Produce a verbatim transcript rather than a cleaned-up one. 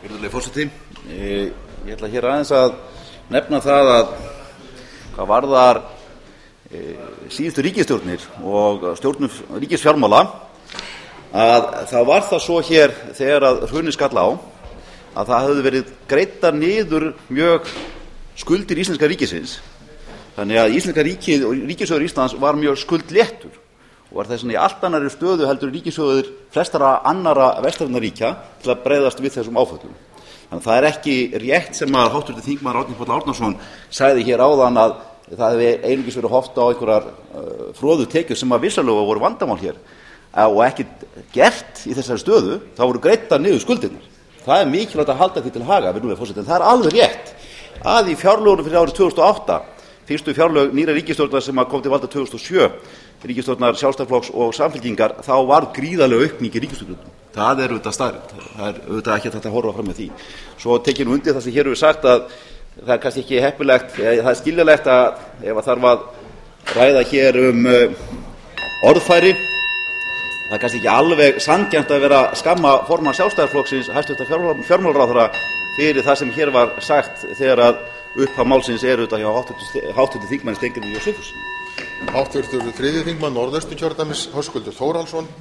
Virðulegi forseti, ég ætla hér aðeins að nefna það að hvað varðar síðustu ríkisstjórnir og stjórnum ríkisfjármála að það var það svo hér þegar að hrunið skall á að það hefði verið greiddar niður mjög skuldir íslenska ríkisins, þannig að íslenska ríkið og ríkissjóður Íslands var mjög skuldléttur og var þess vegna í allt annarri stöðu heldur ríkissjóður flestara annarra vestrænna ríkja til að bregðast við þessum áföllum. Þannig að það er ekki rétt sem að háttvirtur þingmaður Árni Páll Árnason sagði hér áðan að það hefði einungis verið horft á einhverjar uh, froðu tekjur sem að vissulega voru vandamál hér og ekkert gert í þessari stöðu, þá voru greiddar niður skuldirnar. Það er mikilvægt að halda því til haga, virðulegi forseti, en það er alveg rétt að í fjárlögunum fyrir árið tvö þúsund og átta, fyrstu fjárlög nýrrar ríkisstjórnar sem kom til valda tvö þúsund og sjö, ríkisstjórnar Sjálfstæðisflokks og Samfylkingar, þá var gríðarleg aukning í ríkisútgjöldum. Það er auðvitað staðreynd, það er auðvitað ekki hægt að horfa fram með því. Svo tek ég nú undir það sem hér hefur sagt að það er kannski ekki heppilegt, það er skiljanlegt að ef að þarf að ræða hér um orðfæri, það er kannski ekki alveg sanngjarnt að vera að skamma formann Sjálfstæðisflokksins, hæstvirtan fjármálaráðherra, fyrir það sem hér var sagt þegar að upphaf málsins er auðvitað hjá háttvirtum þingmanni Steingrími J. Sigfússyni. Háttvirtur þriðji þingmaður Norðausturkjördæmis, Höskuldur Þórhallsson.